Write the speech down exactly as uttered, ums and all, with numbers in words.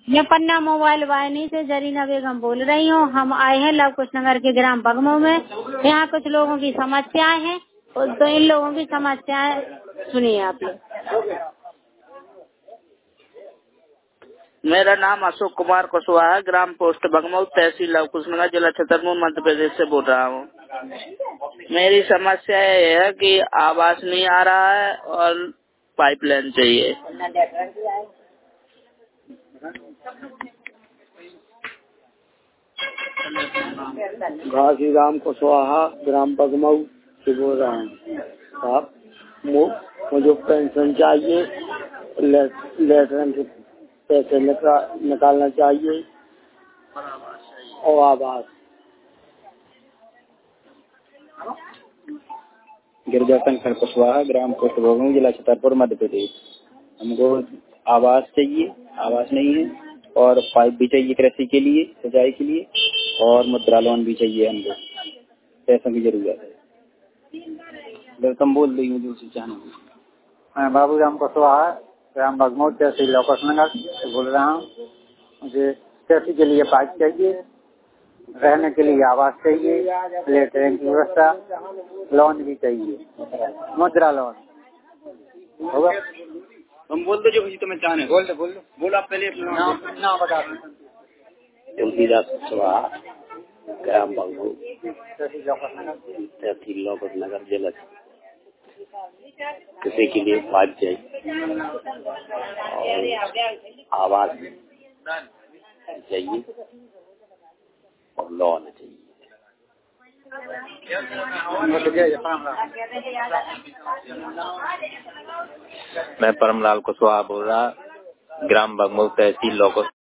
मैं पन्ना मोबाइल वाहिनी से जरीना बेगम बोल रही हूँ। हम आए हैं लव कुश नगर के ग्राम बगमो में। यहाँ कुछ लोगों की समस्याएं हैं, तो इन लोगों की समस्याएं सुनिए आप लोग। मेरा नाम अशोक कुमार कुशवाहा है, ग्राम पोस्ट बगमऊ, तहसील लव कुश नगर, जिला छतरपुर, मध्य प्रदेश से बोल रहा हूँ। मेरी समस्या यह है कि आवास नहीं आ रहा है और पाइपलाइन चाहिए। घासी राम कुशवाहा, ग्राम बगमऊ से बोल रहा हूँ। आप मुझे पेंशन चाहिए, लेटर से पैसे निका, निकालना चाहिए और आवास। गिरजाशंकर कुशवाहा, ग्राम पोस्ट बगमऊ, जिला छतरपुर, मध्य प्रदेश। हमको आवास चाहिए, आवास नहीं है, और पाइप भी चाहिए कृषि के लिए, सिंचाई के लिए, और मुद्रा लोन भी चाहिए। हमको पैसों की जरूरत है। तुम बोल रही हूँ जो चाहना। मैं बाबू राम कुशवाहा, ग्राम बगमऊ, तहसील लव कुश नगर से बोल रहा हूँ। मुझे कृषि के लिए पाइप चाहिए, रहने के लिए आवास चाहिए, लेटरिन की व्यवस्था, लोन भी चाहिए, मुद्रा लोन होगा। तुम बोल दो जो कुछ तुम्हें चाहने। बोल दो बोल दो बोलो आप पहले अपना नाम नाम बता दो। तुलसीदास कुशवाहा, ग्राम बगमऊ, तहसील लव कुश नगर, जिला। किसी के लिए पाइप चाहिए और आवास चाहिए और लोन चाहिए। मैं परमलाल कुशवाहा बोल रहा, ग्राम बगमऊ, तहसील लव कुश